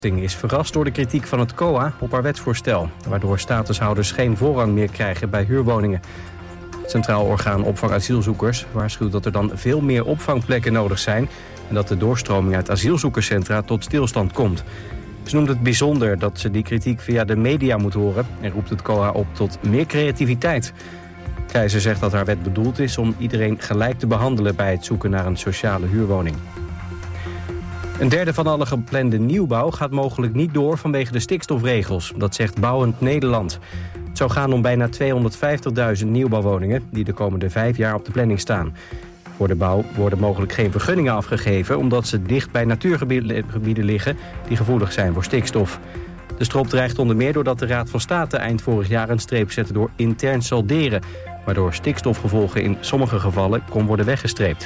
Is verrast door de kritiek van het COA op haar wetsvoorstel, waardoor statushouders geen voorrang meer krijgen bij huurwoningen. Het Centraal Orgaan Opvang Asielzoekers waarschuwt dat er dan veel meer opvangplekken nodig zijn en dat de doorstroming uit asielzoekerscentra tot stilstand komt. Ze noemt het bijzonder dat ze die kritiek via de media moet horen en roept het COA op tot meer creativiteit. Keizer zegt dat haar wet bedoeld is om iedereen gelijk te behandelen bij het zoeken naar een sociale huurwoning. Een derde van alle geplande nieuwbouw gaat mogelijk niet door vanwege de stikstofregels. Dat zegt Bouwend Nederland. Het zou gaan om bijna 250.000 nieuwbouwwoningen die de komende 5 jaar op de planning staan. Voor de bouw worden mogelijk geen vergunningen afgegeven omdat ze dicht bij natuurgebieden liggen die gevoelig zijn voor stikstof. De strop dreigt onder meer doordat de Raad van State eind vorig jaar een streep zette door intern salderen, waardoor stikstofgevolgen in sommige gevallen kon worden weggestreept.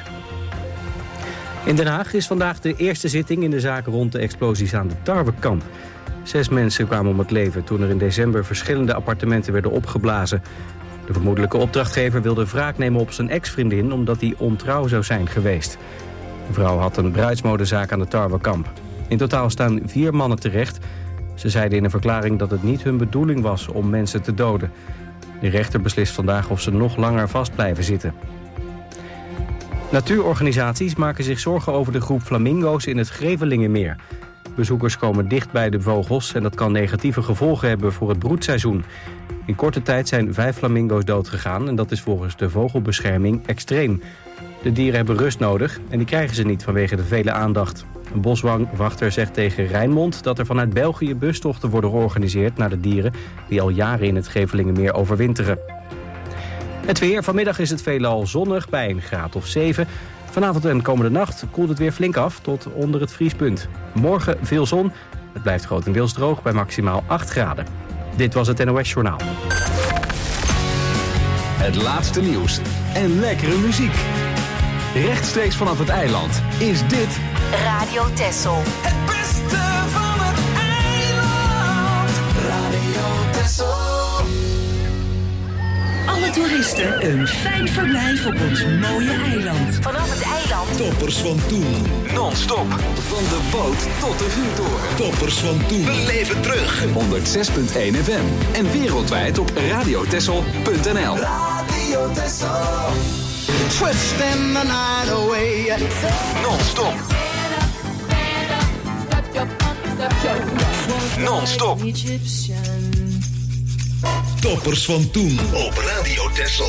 In Den Haag is vandaag de eerste zitting in de zaak rond de explosies aan de Tarwekamp. 6 mensen kwamen om het leven toen er in december verschillende appartementen werden opgeblazen. De vermoedelijke opdrachtgever wilde wraak nemen op zijn ex-vriendin omdat hij ontrouw zou zijn geweest. De vrouw had een bruidsmodezaak aan de Tarwekamp. In totaal staan 4 mannen terecht. Ze zeiden in een verklaring dat het niet hun bedoeling was om mensen te doden. De rechter beslist vandaag of ze nog langer vast blijven zitten. Natuurorganisaties maken zich zorgen over de groep flamingo's in het Grevelingenmeer. Bezoekers komen dicht bij de vogels en dat kan negatieve gevolgen hebben voor het broedseizoen. In korte tijd zijn 5 flamingo's doodgegaan en dat is volgens de vogelbescherming extreem. De dieren hebben rust nodig en die krijgen ze niet vanwege de vele aandacht. Een boswachter zegt tegen Rijnmond dat er vanuit België bustochten worden georganiseerd naar de dieren die al jaren in het Grevelingenmeer overwinteren. Het weer. Vanmiddag is het veelal zonnig bij een graad of 7. Vanavond en komende nacht koelt het weer flink af tot onder het vriespunt. Morgen veel zon. Het blijft grotendeels droog bij maximaal 8 graden. Dit was het NOS Journaal. Het laatste nieuws en lekkere muziek. Rechtstreeks vanaf het eiland is dit Radio Texel. Het beste van het eiland. Radio Texel. Alle toeristen een fijn verblijf op ons mooie eiland. Vanaf het eiland. Toppers van toen. non-stop van de boot tot de vuurtoren. Toppers van toen. Beleef het terug. 106.1 FM en wereldwijd op radiotessel.nl. Radio Texel. Twisting the night away. Non-stop. Non-stop. Toppers van toen op Radio Texel.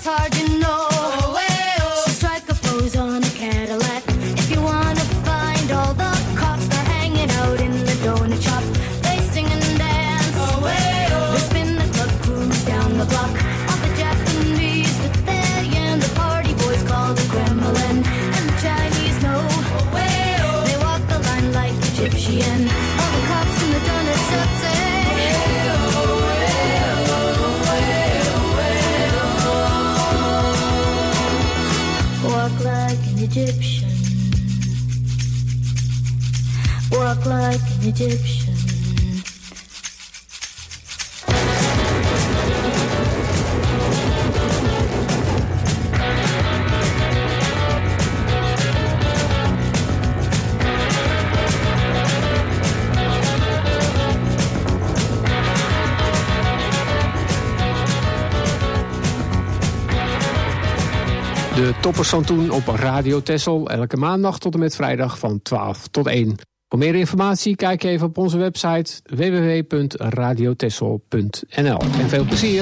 hard to know. So strike a pose on a Cadillac. If you wanna find all the cops, they're hanging out in the donut shop. They sing and dance. They spin the club cruise down the block. All the Japanese that they and the party boys call the Kremlin. And the Chinese know they walk the line like Egyptian. All the cops in the donut shop say, walk like an Egyptian. Walk like an Egyptian. De toppers van toen op Radio Texel, elke maandag tot en met vrijdag van 12 tot 1. Voor meer informatie kijk even op onze website www.radiotexel.nl. En veel plezier!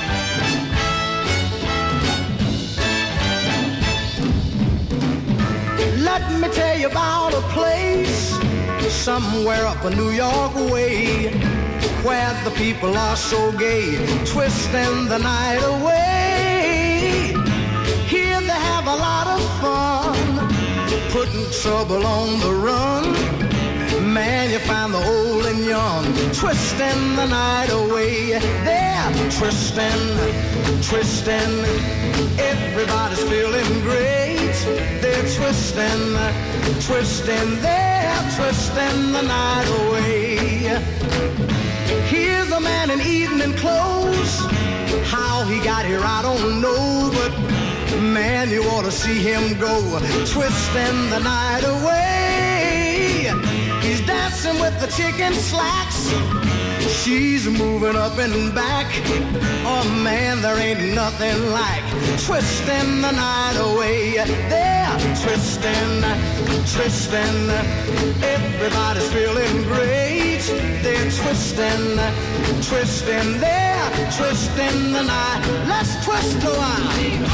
Let me tell you about a place somewhere up a New York way, where the people are so gay, twisting the night away. Here they have a lot of fun, putting trouble on the run. Man, you find the old and young, twisting the night away. They're twisting, twisting, everybody's feeling great. They're twisting, twisting, they're twisting the night away. Here's a man in evening clothes, how he got here I don't know, but man, you ought to see him go, twisting the night away. He's dancing with the chicken slacks, she's moving up and back. Oh man, there ain't nothing like twisting the night away. They're twisting, twisting, everybody's feeling great. They're twisting, twisting, they're twisting the night. Let's twist a while.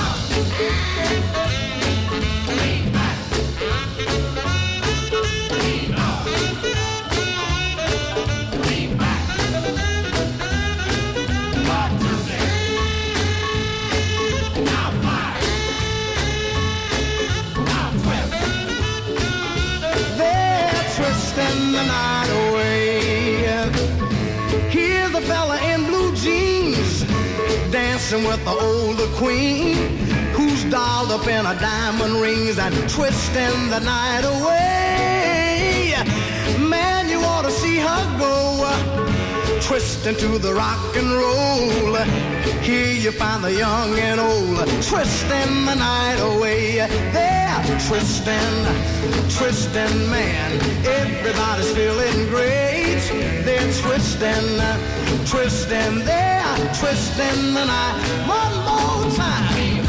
Twisting the night away. Here's a fella in blue jeans, dancing with the older queen, who's dolled up in her diamond rings and twisting the night away. Man, you ought to see her go, twisting to the rock and roll. Here you find the young and old, twisting the night away. They're twisting, twisting, man, everybody's feeling great. They're twisting, twisting, they're twisting the night. One more time.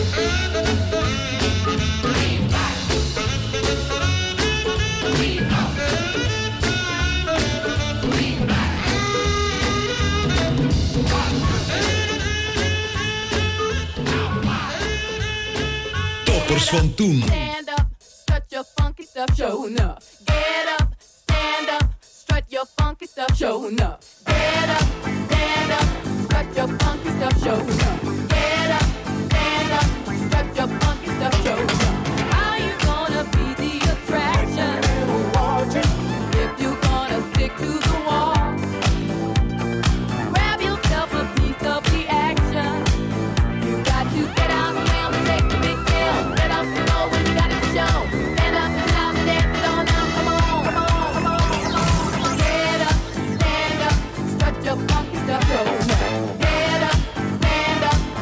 Toppers van toen. Stand up, strut your funky stuff, show enough. Get up, stand up, strut your funky stuff, show enough. Get up, stand up, strut your funky stuff, show enough. Get up, stand up, strut your funky stuff, show enough. How you gonna be the attraction if you gonna stick to the wall? Grab yourself a piece of the action. You got to get out and take the big deal. Let us know when you got it to show. Stand up and shout and dance it on now. Come on, come on, come on, come on. Get up, stand up, strut your funky stuff, show enough. Get up, stand up,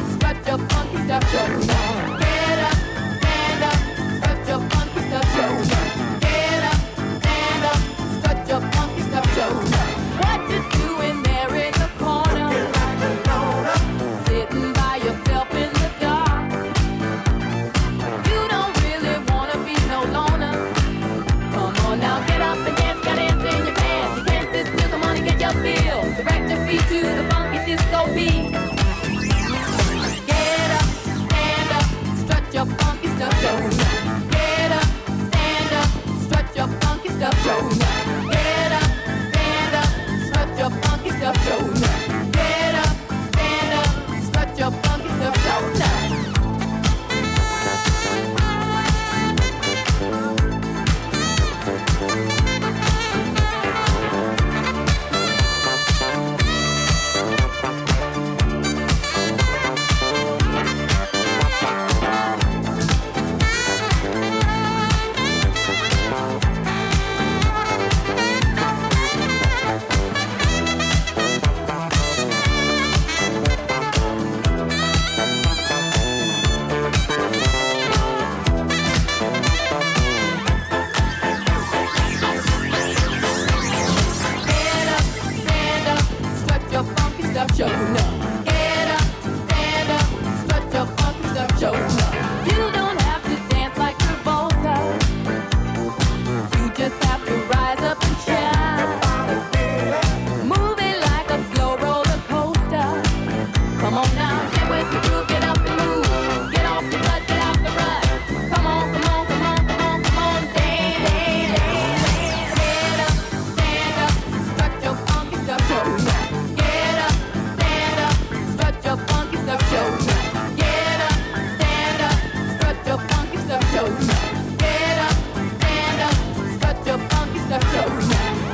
show enough. You don't have to dance like Travolta. You just have to rise up and shine. Move it like a slow roller coaster. Come on now, get with the groove, get up and move. Get off the butt, get out the rut. Come on, come on, come on, come on, come on, dance. Get up, stand up, strut your funky stuff, show enough. Get up, stand up, strut your funky stuff, show enough. Get up, stand up, strut your funky stuff, show enough. Get up, stand up, strut your funky stuff, show enough.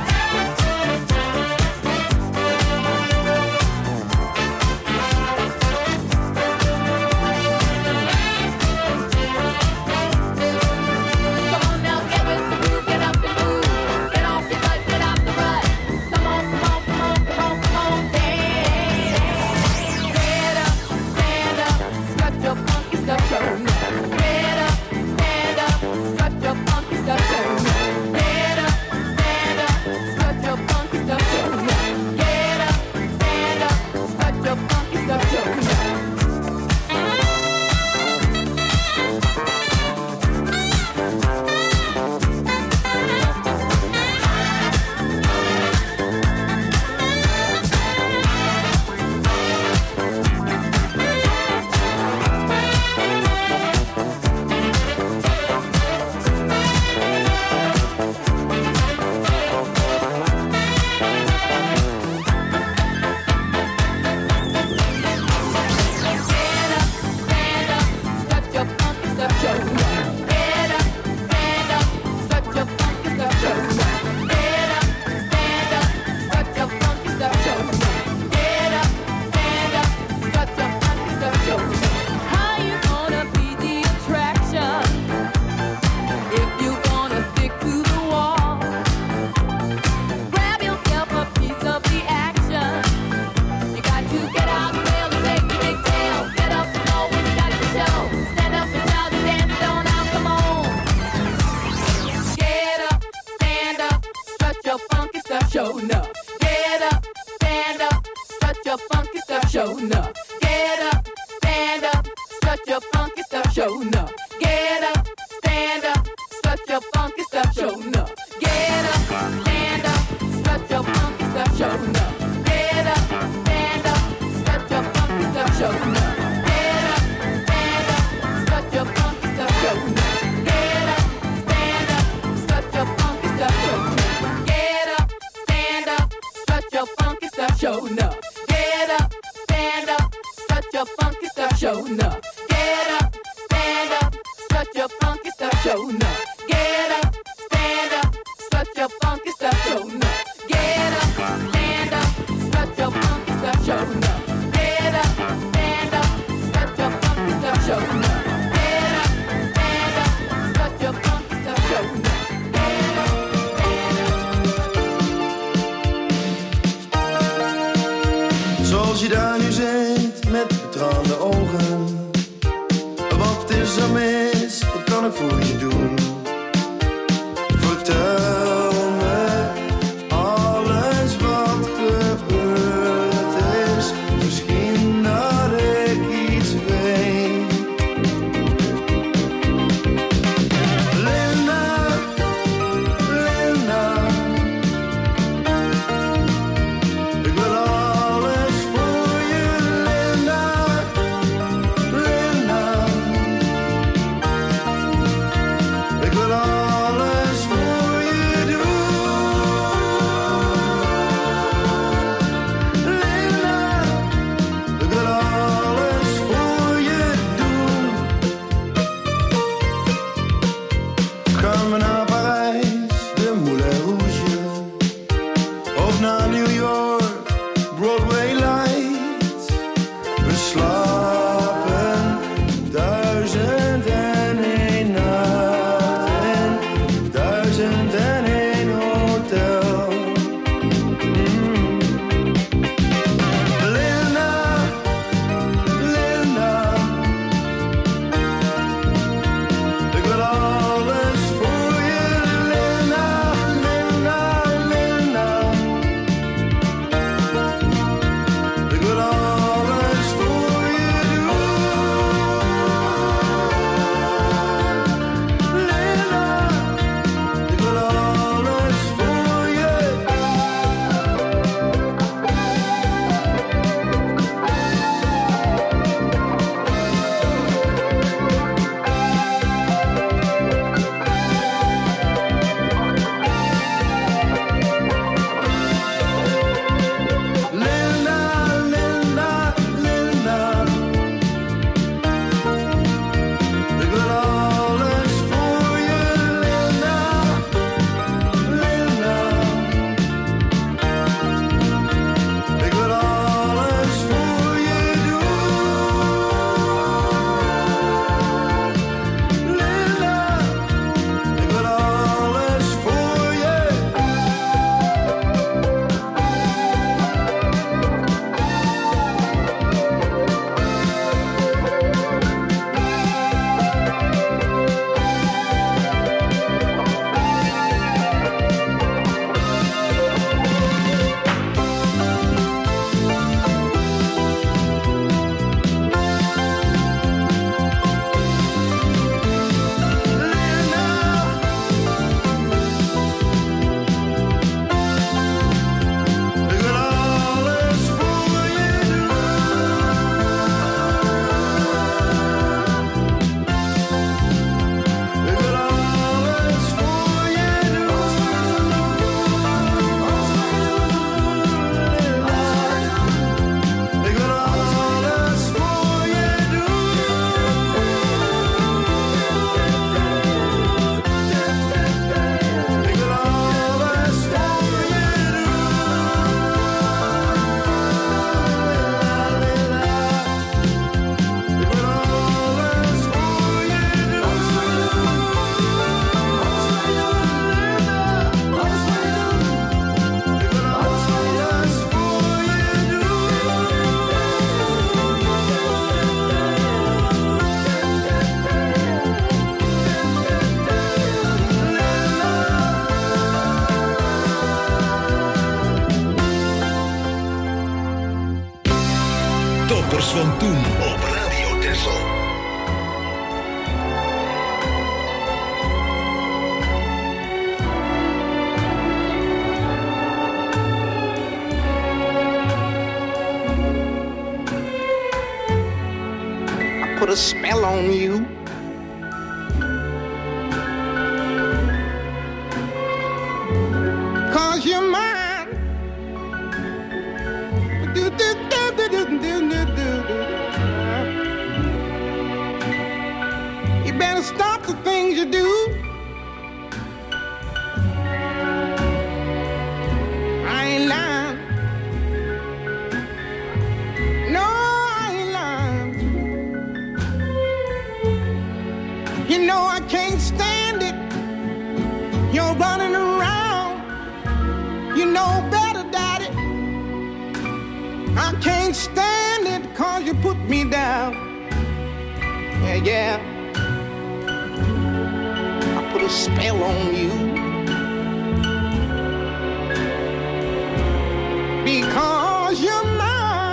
Come on now, get with the groove, get up and move. Get off your butt, get out the rut. Come on, come on, come on, come on, come on, dance. Get up, stand up, strut your funky stuff, show enough. Get up, stand up, strut your funky stuff, show enough. Get up, stand up, strut your funky stuff, show enough. Get up, stand up, strut your funky stuff, show enough. Show enough. Get up, stand up, strut your funky stuff, show enough. Get up, stand up, strut your funky stuff, show enough. Get up, stand up, strut your funky stuff, show enough. Get up, stand up, strut your funky stuff, show enough. Get up, stand up, strut your funky stuff, show enough. Get up, stand up, strut your funky stuff, show enough. Get up, stand up, strut your funky stuff, show enough. Get up, stand up, strut your funky stuff, show enough. Get up, stand up, strut your funky stuff, show enough. Get up, stand up, strut your funky stuff, show enough. Get up, stand up, strut your funky stuff, show enough. Get up, stand up, strut your funky stuff, show enough. Get up, stand up, strut your funky stuff, show enough. Get up, stand up, strut your funky stuff, show enough. Zoals je daar nu zit met betraande ogen. Wat is er mis? Wat kan ik voor je doen? Vertel me alles wat gebeurd is. Misschien dat ik iets weet. Linda, Linda, ik wil alles voor je, Linda, Linda. van toen op Radio Texel. Put a spell on you. Cause you're mine. You better stop the things you do. I ain't lying. No, I ain't lying. You know I can't stand it. You're running around. You know better, Daddy. I can't stand it 'cause you put me down. Yeah, yeah. I put a spell on you. Because you're mine.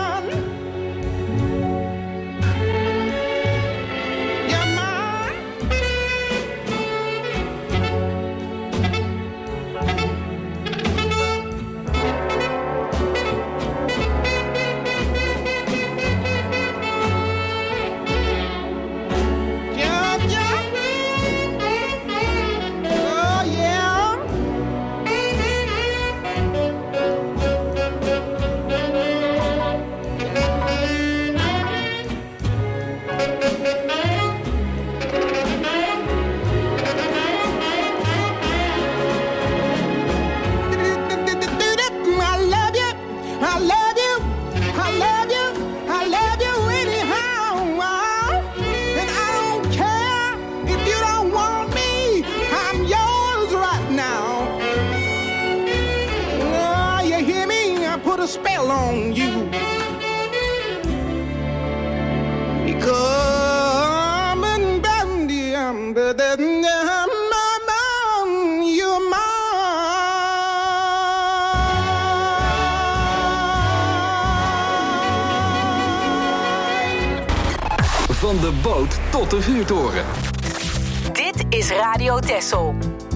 Van de boot tot de vuurtoren. Dit is Radio Texel.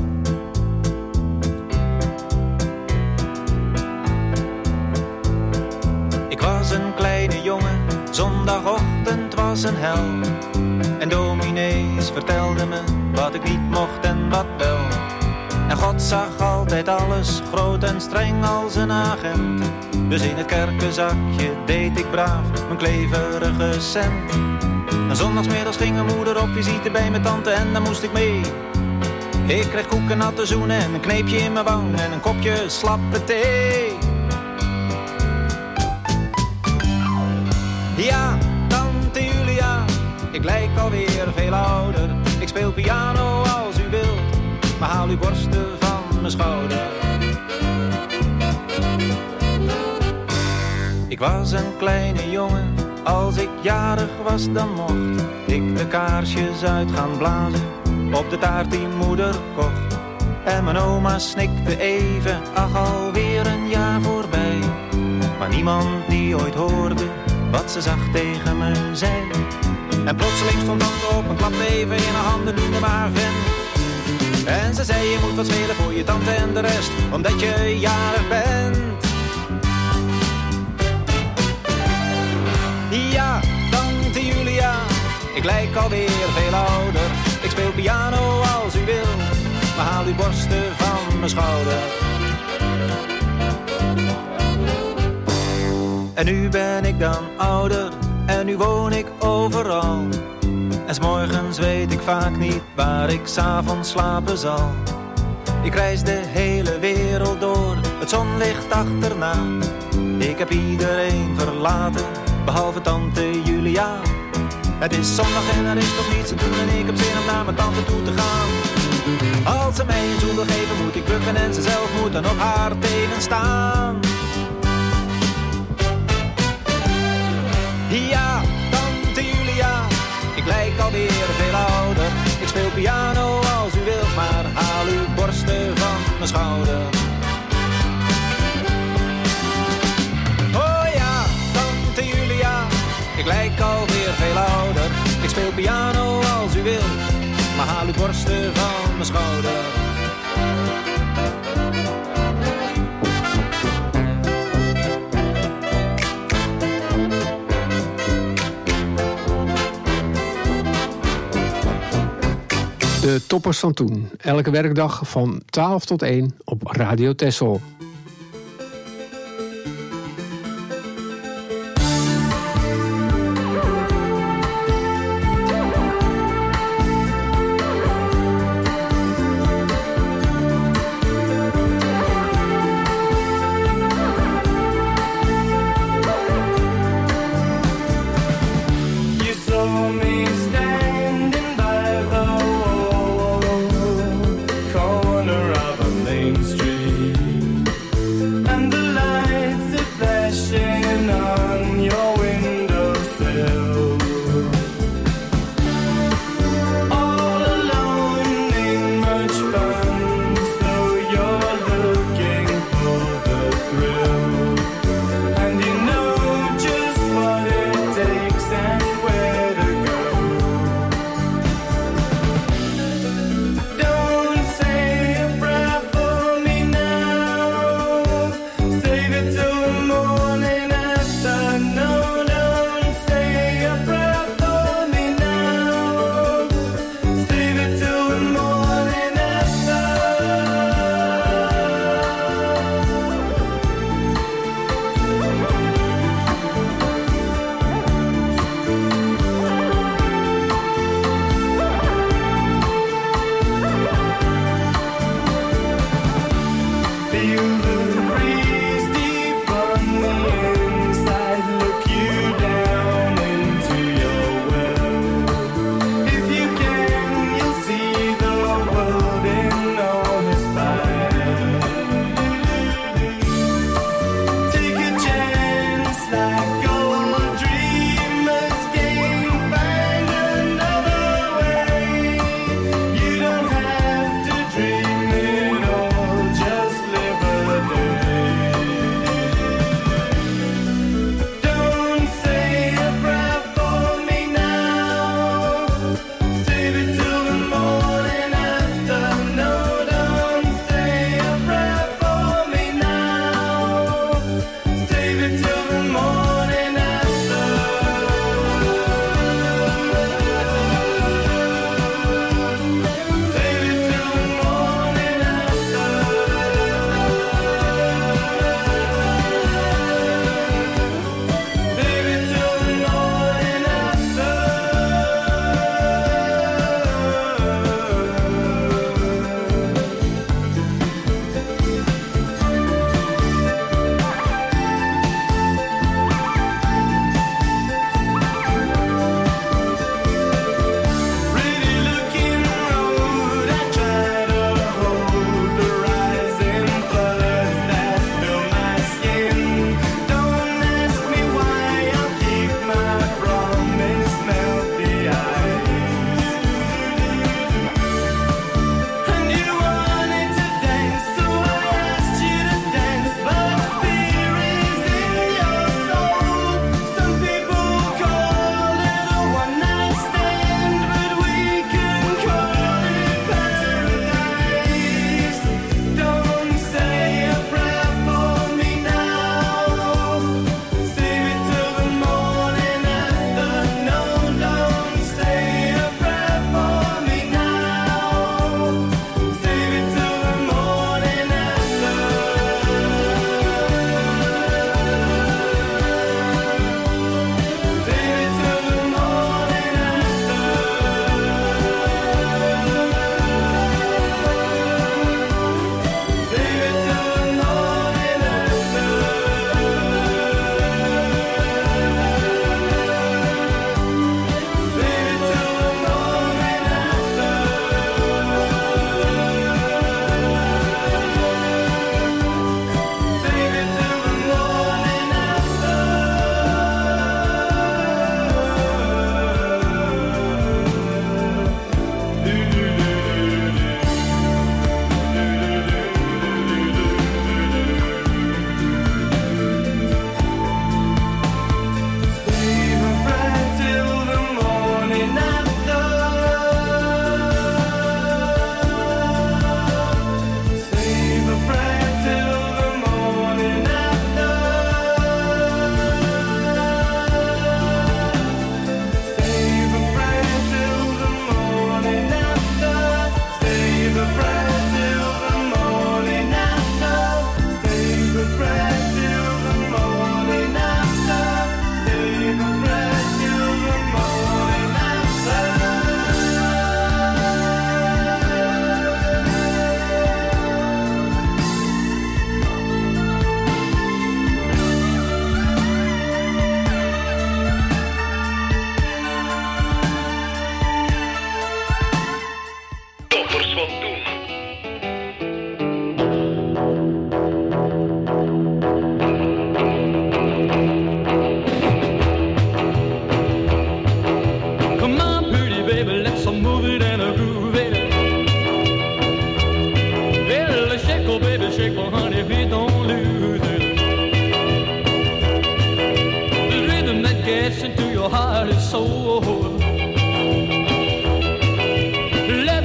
Ik was een kleine jongen, zondagochtend was een hel. En dominees vertelden me wat ik niet mocht en wat wel. En God zag altijd alles, groot en streng als een agent. Dus in het kerkenzakje deed ik braaf mijn kleverige cent. En zondagsmiddags ging mijn moeder op visite bij mijn tante en daar moest ik mee. Ik kreeg koeken, natte zoenen en een kneepje in mijn wang en een kopje slappe thee. Ja, tante Julia, ik lijk alweer veel ouder. Ik speel piano als u wilt, maar haal uw borsten van mijn schouder. Ik was een kleine jongen, als ik jarig was dan mocht ik de kaarsjes uit gaan blazen op de taart die moeder kocht. En mijn oma snikte even, ach alweer een jaar voorbij. Maar niemand die ooit hoorde wat ze zacht tegen me zei. En plotseling stond tante op en klapte even in haar handen, noemde maar vent. En ze zei je moet wat spelen voor je tante en de rest, omdat je jarig bent. Ja, tante Julia, ik lijk alweer veel ouder. Ik speel piano als u wil, maar haal uw borsten van mijn schouder. En nu ben ik dan ouder, en nu woon ik overal. En 's morgens weet ik vaak niet waar ik 's avonds slapen zal. Ik reis de hele wereld door, het zonlicht achterna. Ik heb iedereen verlaten, behalve tante Julia. Het is zondag en er is toch niets te doen en ik heb zin om naar mijn tante toe te gaan. Als ze mij een zoen wil geven moet ik bukken en ze zelf moet dan op haar tenen staan. Ja, tante Julia, ik lijk alweer veel ouder. Ik speel piano als u wilt, maar haal uw borsten van mijn schouder. Oh ja, tante Julia, ik lijk speel piano als u wilt, maar haal uw borsten van mijn schouder. De toppers van toen. Elke werkdag van 12 tot 1 op Radio Texel. Corner of a main street.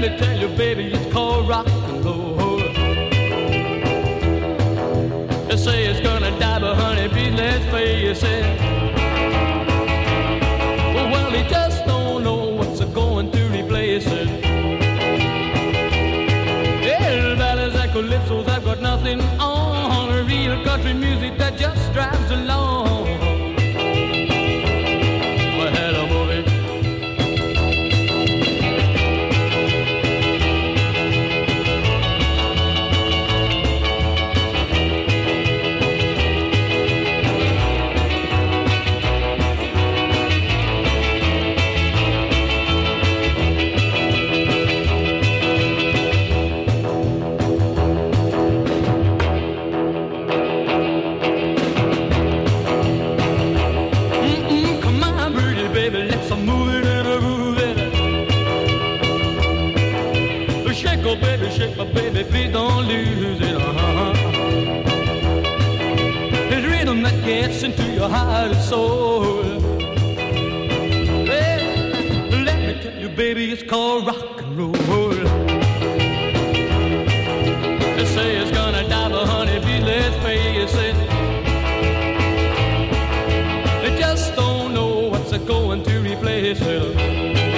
me tell you, baby, it's called rock and roll. They say it's gonna die, but honey, please let's face it. Well, he just don't know what's going to replace it. Yeah, ballads and calypsos have got nothing on. Real country music that just drives along. Well, hello, movie. Shake my baby, please don't lose it. It's rhythm that gets into your heart and soul. Well, let me tell you, baby, it's called rock and roll. They say it's gonna die, but honey, please let's face it. They just don't know what's going to replace it.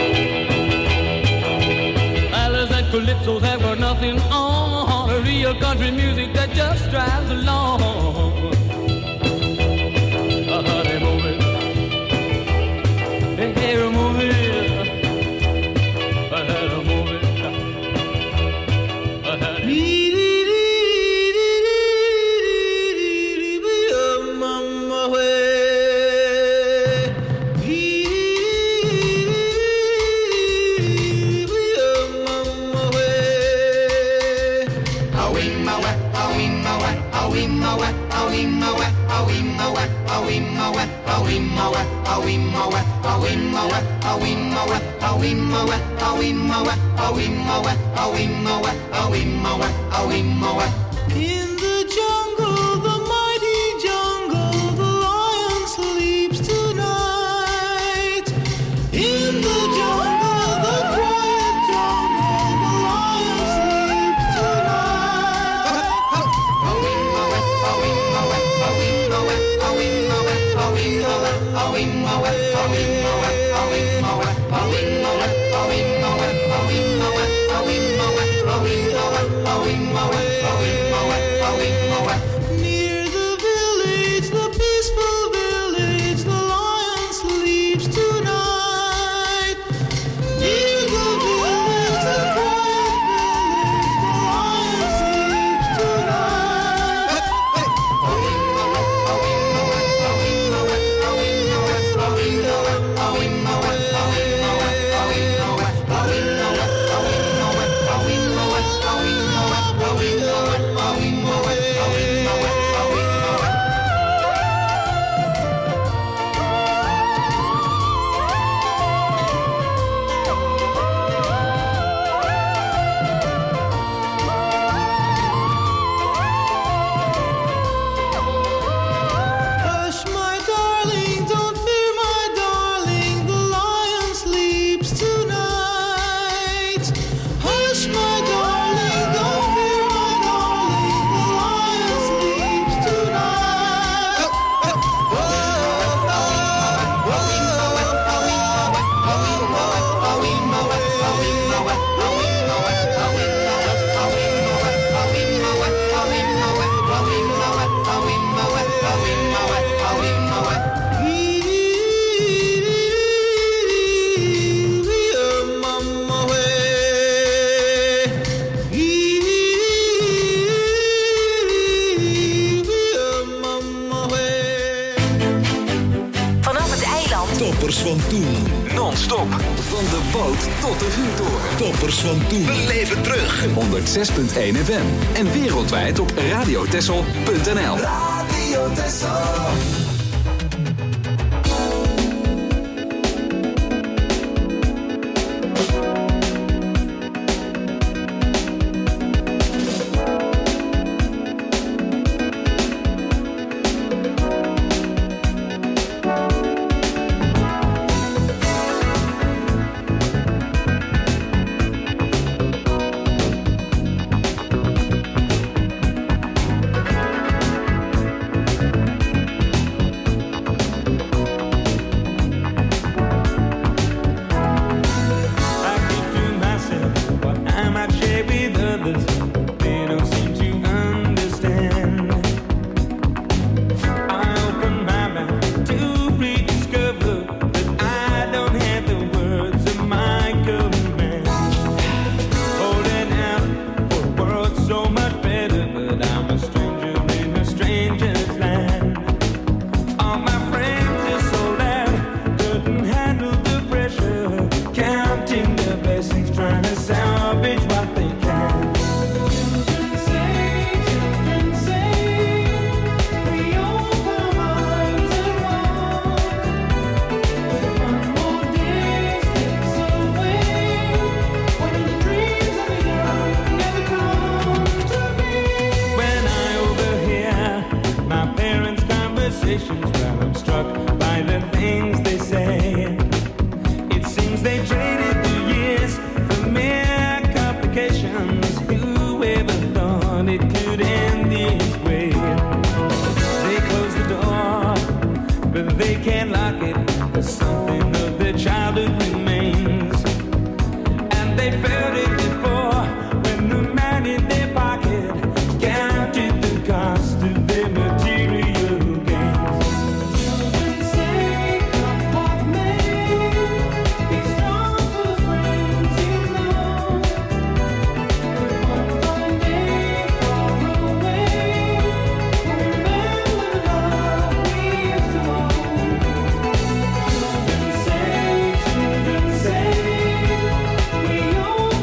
Calypsos have got nothing on. A real country music that just drives along. Honey, move it. Hey, move it. Honey, move it. In the jungle, the mighty jungle, the lion sleeps tonight. In the jungle, the quiet jungle, the lion sleeps tonight. Near the village, the peaceful village, the lion sleeps tonight. Near the village, the quiet village, the lion Hush, my darling, don't fear, my darling, the lion sleeps tonight. Hush, my darling, don't fear, my darling, the lion sleeps tonight. Vanaf het eiland. Toppers van toen. Non-stop. Van de boot tot de vuurtoren. Toppers van toen. We leven terug. 106.1 FM. En wereldwijd op radiotessel.nl. Radio Tessel. they felt it before when the man in their pocket counted the cost of their material gains. Children say, come what may, be strong for the friends you know. One fine day far away, remember the love we used to own. Children say, we all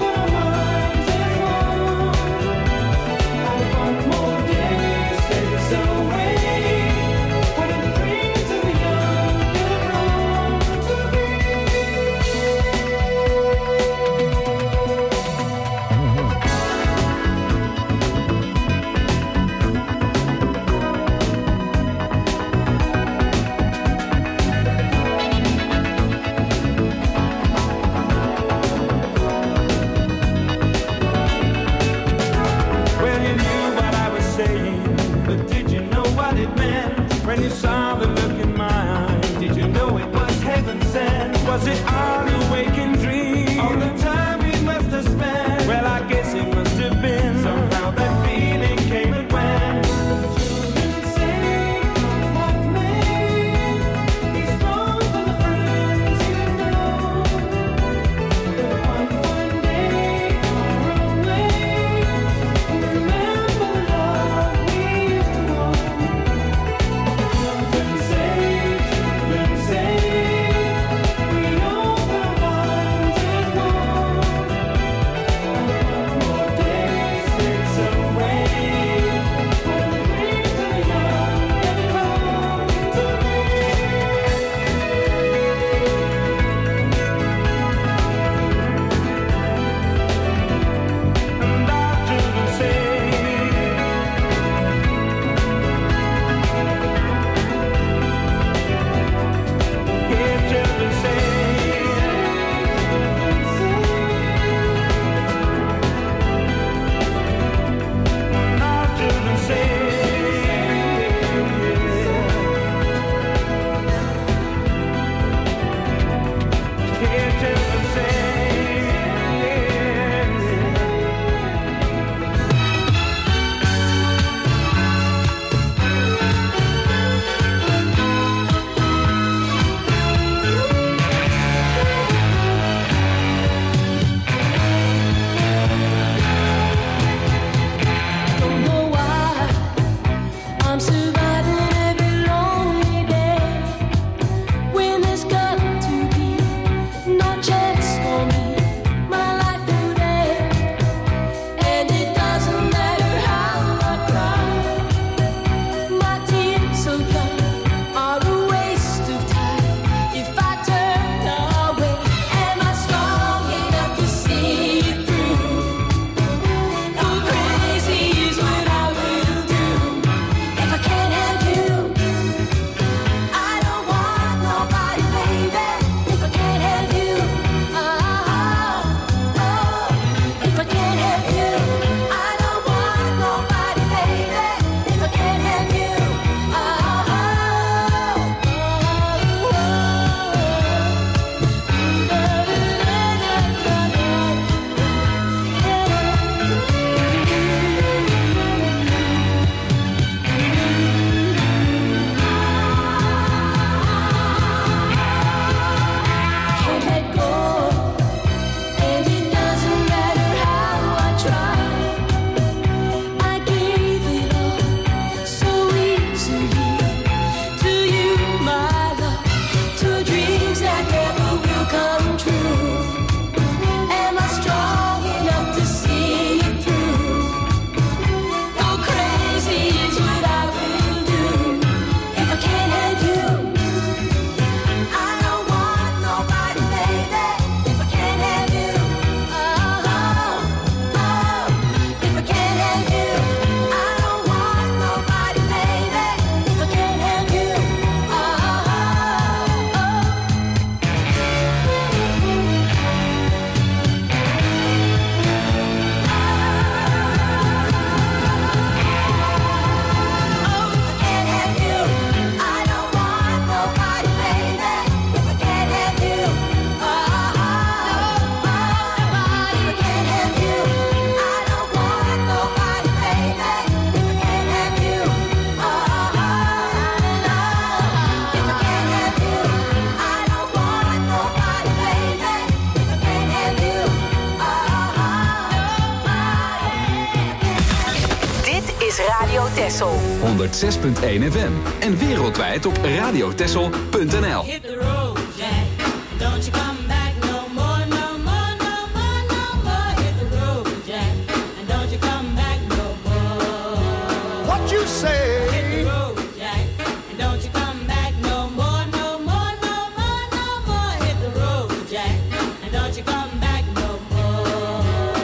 Radio Texel. 106.1 FM. En wereldwijd op radiotexel.nl. Hit the road, Jack. Don't you come back no more, no more, no more, no more. Hit the road, Jack. And don't you come back no more. What you say? Hit the road, Jack. And don't you come back no more, no more, no more, no more. Hit the road, Jack. And don't you come back no more.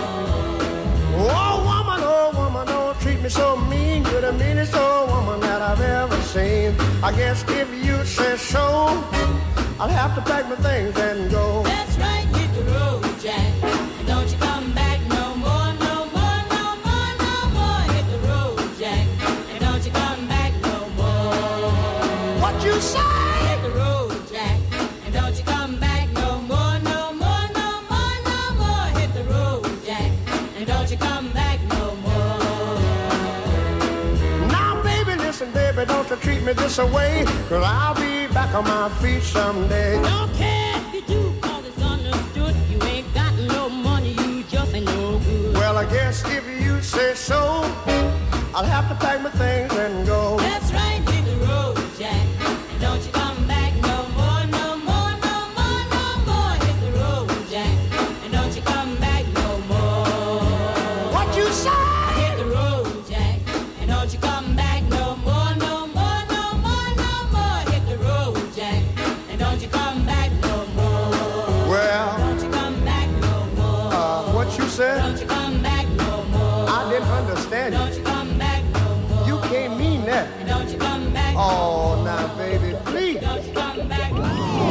Oh woman, don't treat me so mean. You're the meanest old woman that I've ever seen. I guess if you say so, I'll have to pack my things and go. That's right, hit the road, Jack. And don't you come back no more, no more, no more, no more. Hit the road, Jack. And don't you come back no more. What you say? Hit the road, Jack. And don't you come back no more, no more, no more, no more. Hit the road, Jack. And don't you come back no more. Now, baby, listen, baby, don't you treat me this away, 'cause I'll be back on my feet someday. Don't care if you do, 'cause it's understood. You ain't got no money, you just ain't no good. Well, I guess if you say so, I'll have to pack my things and go. That's right, hit the road, Jack. And don't you come back no more, no more, no more, no more. Hit the road, Jack. And don't you come back no more. What you say? Hit the road, Jack. And don't you come back no more, no more, no more, no more. Hit the road, Jack. And don't you come back no more. Well, Don't you come back no more. what you said? Don't you come back no more. I didn't understand Don't you. you come back no more. You can't mean that. And don't you come back no Oh, now, baby, please. Don't you come back no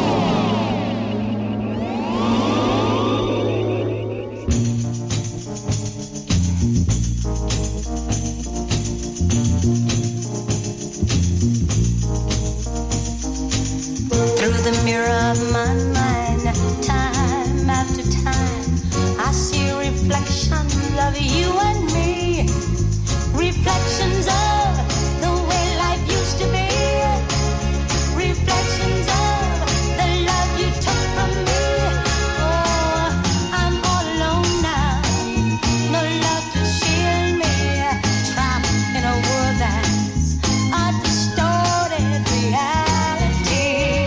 Through the mirror of my mind, time after time, I see reflections of you and me. Reflections of the way life used to be. Reflections of the love you took from me. Oh, I'm all alone now. No love to shield me. Trapped in a world that's a distorted reality.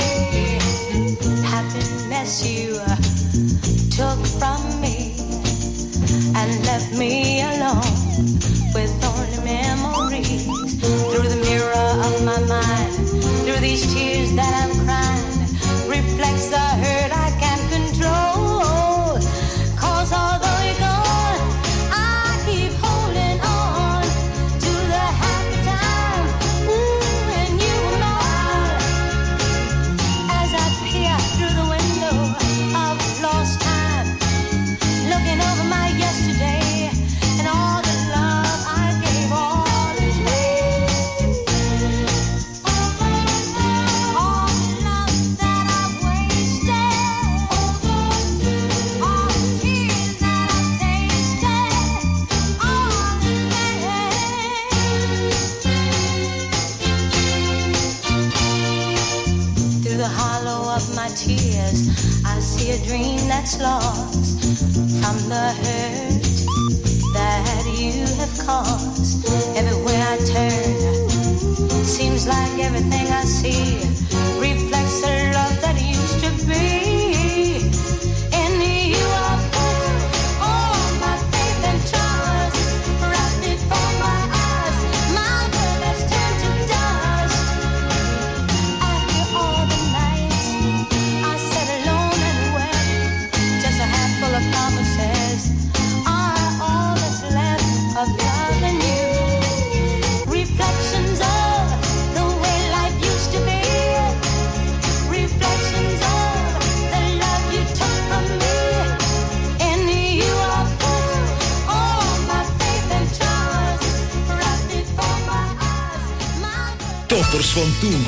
Happiness you took from me and left me alone with only memories. Through the mirror of my mind, through these tears that I'm crying, reflects the hurt I can't control. 'Cause although you're gone, I keep holding on to the happy time. Ooh, when you were mine. As I peer through the window of lost time, looking over my yesterday and all the love I gave all is all the love that I wasted, all the tears that I tasted, all the pain. Through the hollow of my tears, I see a dream that's lost from the hurt that you have caused. Everywhere I turn, seems like everything I see reflects the love that used to be. In you I put all my faith and trust, right before my eyes. My world has turned to dust. After all the nights I sat alone and wept, just a handful of promises are all that's left of love and you. Reflections of the way life used to be. Reflections of the love you took from me. In you I put all my faith and trust, right before my eyes. Toppers van toen.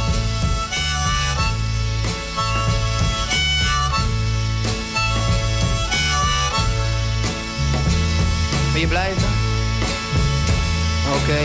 Wil je blijven? Oké.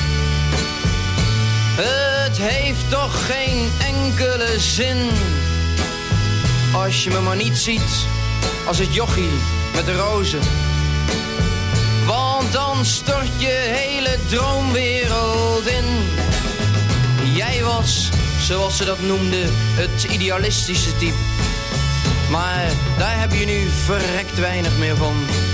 Het heeft toch geen enkele zin als je me maar niet ziet als het jochie met de rozen. Want Want dan stort je hele droomwereld in. Jij was, zoals ze dat noemden, het idealistische type. Maar daar heb je nu verrekt weinig meer van.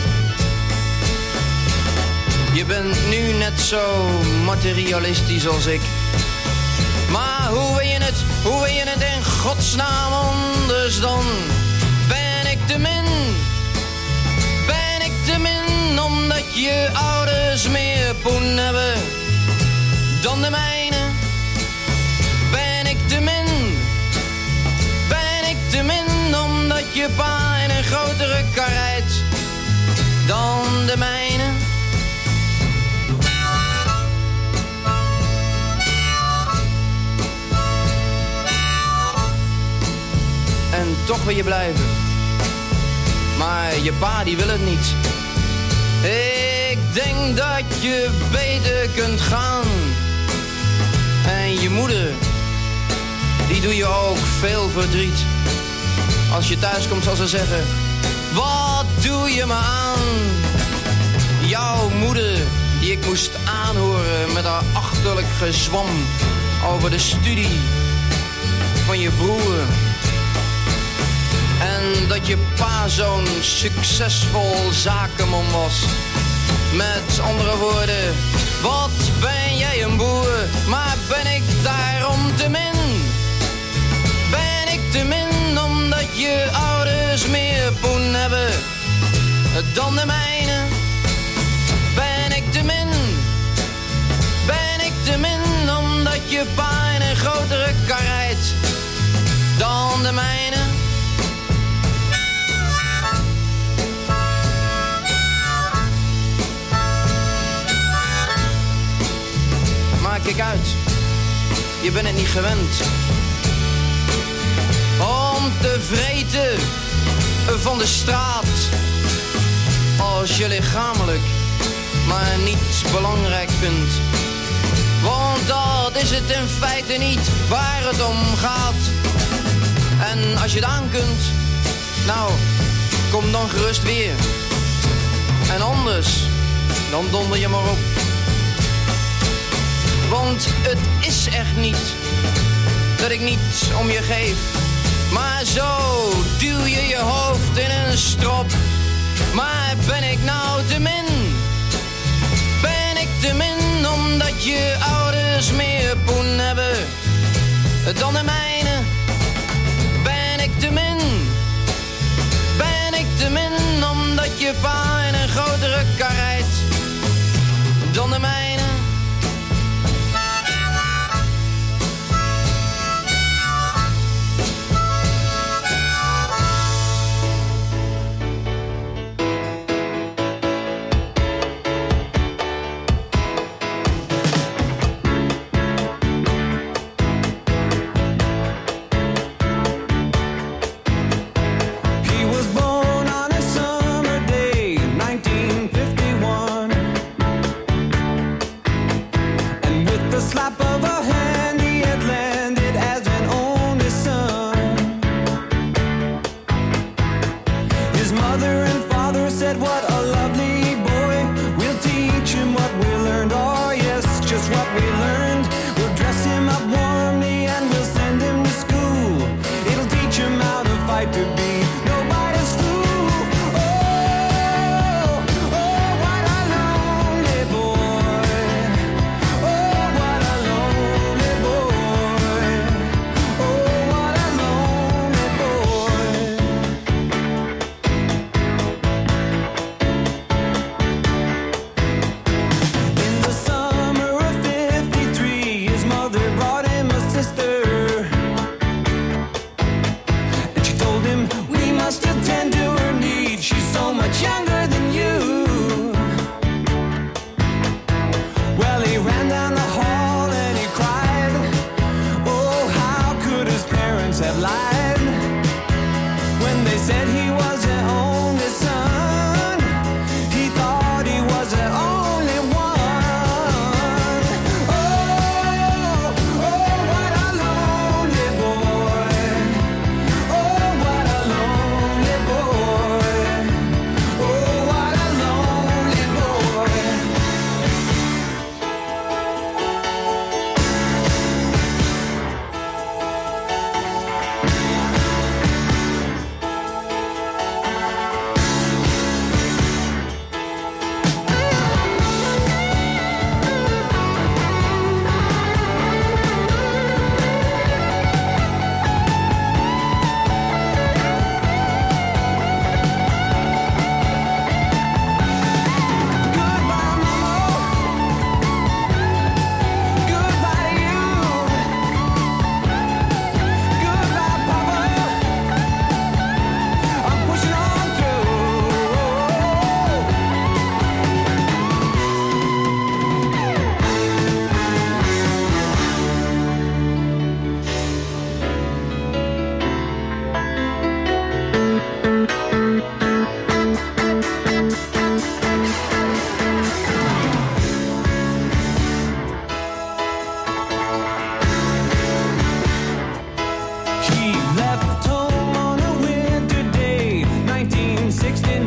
Je bent nu net zo materialistisch als ik. Maar hoe wil je het in godsnaam anders dan? Ben ik te min omdat je ouders meer poen hebben dan de mijne? Ben ik te min omdat je pa in een grotere kar rijdt dan de mijne? En toch wil je blijven. Maar je pa die wil het niet. Ik denk dat je beter kunt gaan. En je moeder, die doe je ook veel verdriet. Als je thuis komt zal ze zeggen, wat doe je me aan? Jouw moeder, die ik moest aanhoren met haar achterlijk gezwam over de studie van je broer. En dat je pa zo'n succesvol zakenman was. Met andere woorden, wat ben jij een boer, maar ben ik daarom te min? Ben ik te min omdat je ouders meer poen hebben dan de mijne? Ben ik te min omdat je pa in een grotere kar rijdt dan de mijne? Maar kijk uit, je bent het niet gewend om te vreten van de straat als je lichamelijk maar niet belangrijk vindt. Want dat is het in feite niet waar het om gaat. En als je het aan kunt, nou, kom dan gerust weer. En anders, dan donder je maar op. Want het is echt niet dat ik niet om je geef. Maar zo duw je je hoofd in een strop. Maar ben ik nou te min? Ben ik te min omdat je ouders meer poen hebben dan de mijne? Ben ik te min? Ben ik te min omdat je pa in een grotere kar rijdt dan de mijne?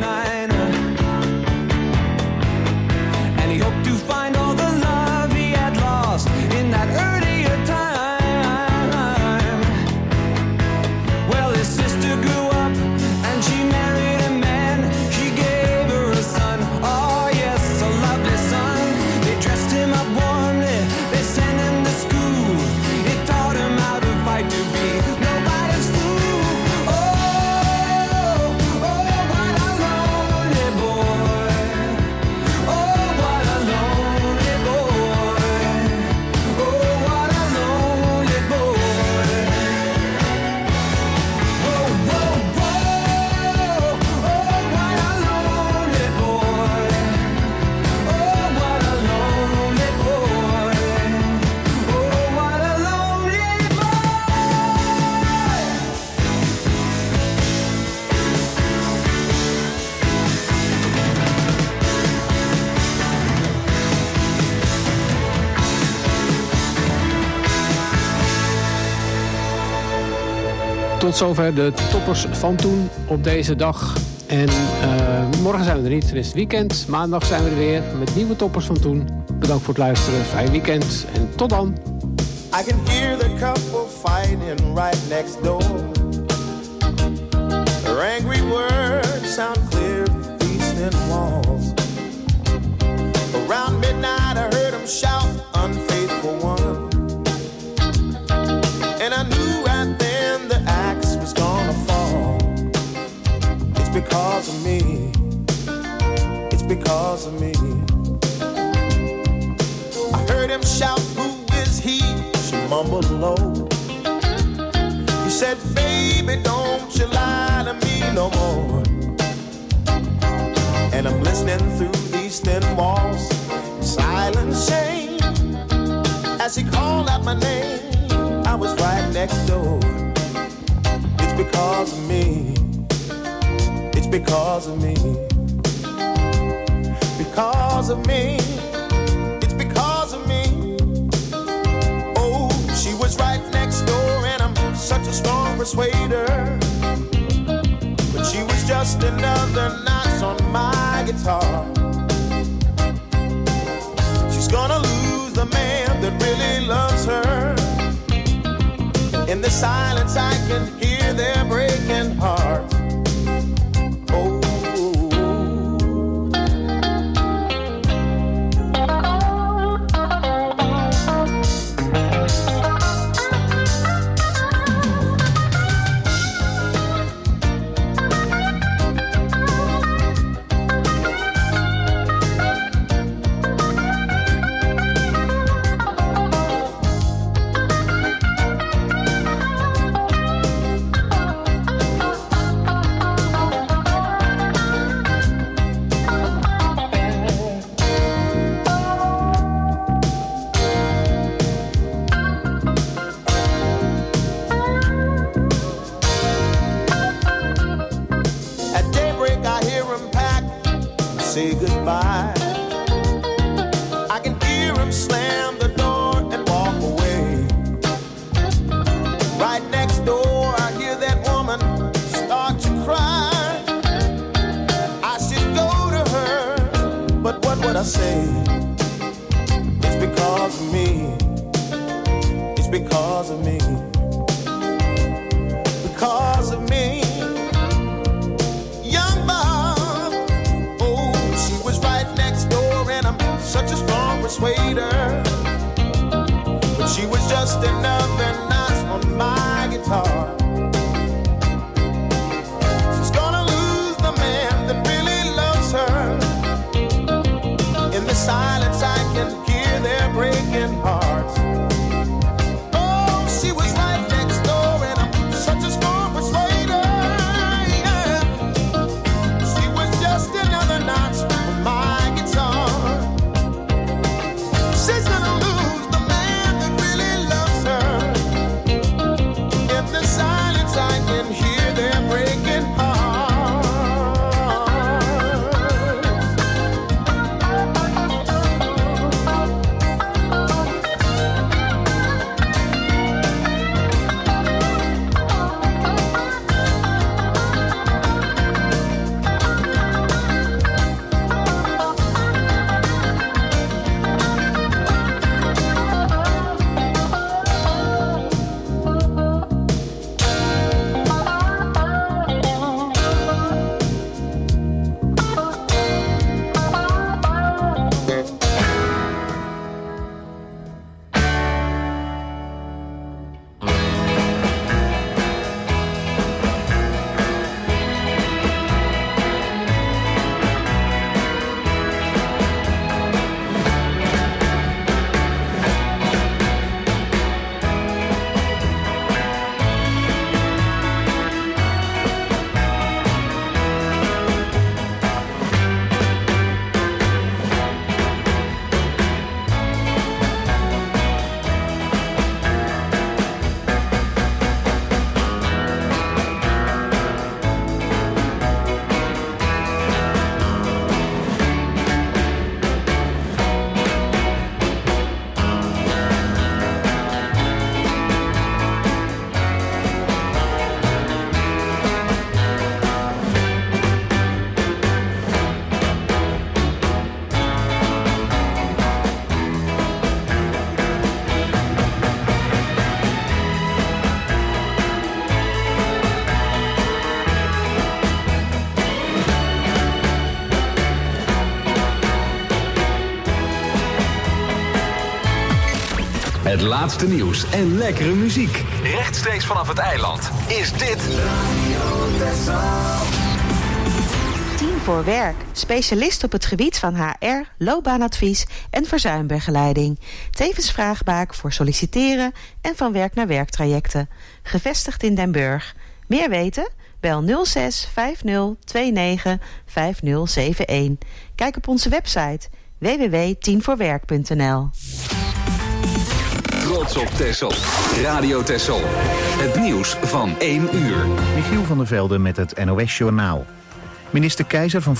mine. And he hoped to find all the love he had lost in that earlier time. Well, his sister grew up and she married a man. She gave her a son, oh yes, a lovely son. They dressed him up warmly, they sent him to school. It taught him how to fight to be nobody's fool. Oh, what a lonely boy. Oh, what a lonely boy. Oh, what a lonely boy. Whoa, whoa, whoa. Oh, what a lonely boy. Oh, what a lonely boy. Oh, what a lonely Tot zover de toppers van toen op deze dag. En morgen zijn we er niet, er is het weekend. Maandag zijn we er weer met nieuwe toppers van toen. Bedankt voor het luisteren, fijn weekend en tot dan. I can hear the couple fighting right next door. Their angry words sound clear through these thin walls. Around midnight I heard them shout, unfaithful one. And I knew right then the axe was gonna fall. It's because of me. It's because of me. I heard him shout, who is he? She mumbled low. He said, baby, don't you lie to me no more. And I'm listening through these thin walls, silent shame. As he called out my name, I was right next door. It's because of me. It's because of me. Because of me. It's because of me. Oh, she was right next door and I'm such a strong persuader. But she was just another notch on my guitar. She's gonna lose the man that really loves her. In the silence I can hear their breaking hearts. Oh. Say goodbye. I can hear him slam the door and walk away. Right next door I hear that woman start to cry. I should go to her, but what would I say? It's because of me. It's because of me. Because of me. Such a strong persuader, but she was just another notch on my guitar. She's gonna lose the man that really loves her. In the silence I can hear their breaking hearts. Oh, she was right next door and I'm such a strong persuader. Yeah. She was just another notch on my guitar. She's gonna lose the man that really loves her. Het laatste nieuws en lekkere muziek. Rechtstreeks vanaf het eiland is dit Radio Texel. 10 voor werk. Specialist op het gebied van HR, loopbaanadvies en verzuimbegeleiding. Tevens vraagbaak voor solliciteren en van werk naar werktrajecten. Gevestigd in Den Burg. Meer weten? Bel 06 50 29 5071. Kijk op onze website www.10voorwerk.nl. Trots op Texel. Radio Texel. Het nieuws van 1 uur. Michiel van der Velde met het NOS-journaal. Minister Keizer van